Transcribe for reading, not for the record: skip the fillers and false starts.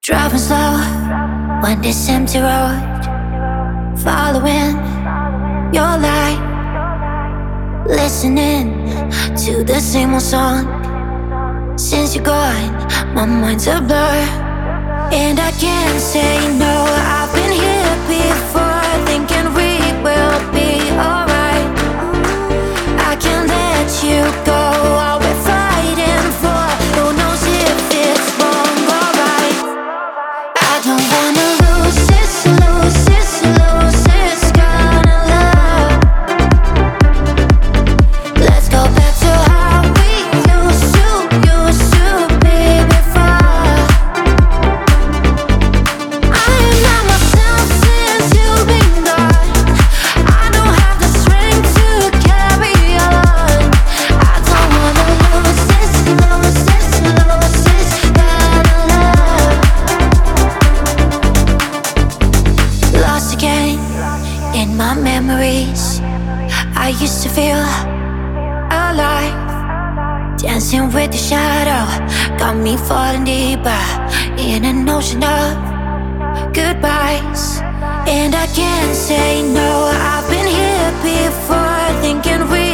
Driving slow on this empty road, following your light, listening to the same old song. Since you're gone, my mind's a blur, and I can't say no. I've been here before, thinking we will be alright. I can't let you go, all we're fighting for. Who knows if it's wrong or right? I don't wanna lose this, lose this, lose this kind of love. Let's go back to how we used to be before. I am not myself since you've been gone. I don't have the strength to carry on. I don't wanna lose this, lose this, lose this kind of love. Lost again in my memories. I used to feel alive, dancing with the shadow, got me falling deeper in an ocean of goodbyes. And I can't say no. I've been here before, thinking we